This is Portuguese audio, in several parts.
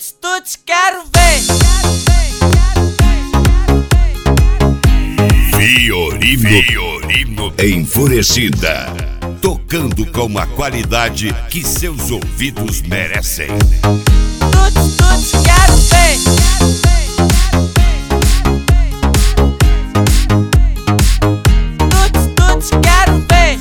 Tuts, tuts, quero ver. Fiorino Enfurecida, tocando com a qualidade que seus ouvidos merecem. Tuts, tuts, quero ver. Tuts, tuts, quero ver.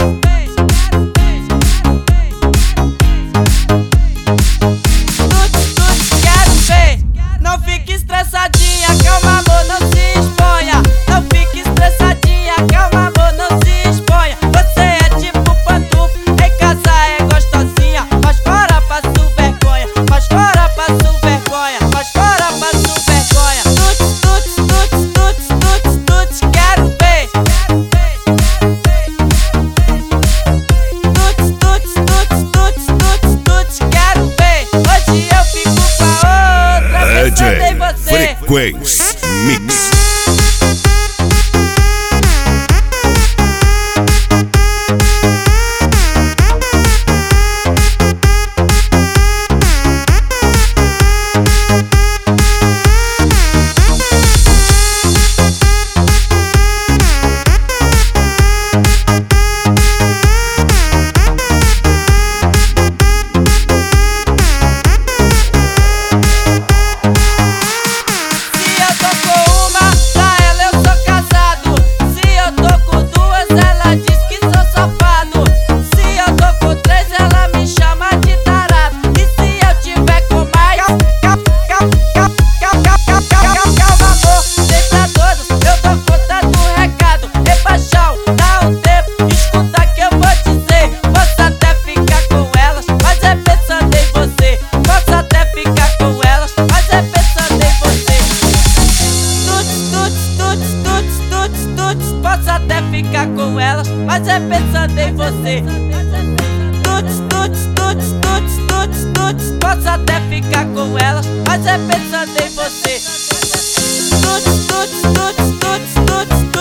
Tuts, tuts, quero ver. Não fique estressadinha, calma amor, não se exponha. Não fique estressadinha, calma amor, não se exponha. Você é tipo pantufa, em casa é gostosinha. Mas fora passo vergonha, mas fora passo vergonha, mas fora passo vergonha. Tuts, tuts, tuts, tuts, tuts, tuts, quero ver. Tuts, tuts, tuts, tuts, tuts, tuts, quero ver. Hoje eu fico com a outra, pensando em você. Frequência Mix. Posso até ficar com elas, mas é pensando em você. Tuts, tuts, tuts, tuts, tuts, tuts. Posso até ficar com elas, mas é pensando em você. Tuts, tuts, tuts, tuts, tuts.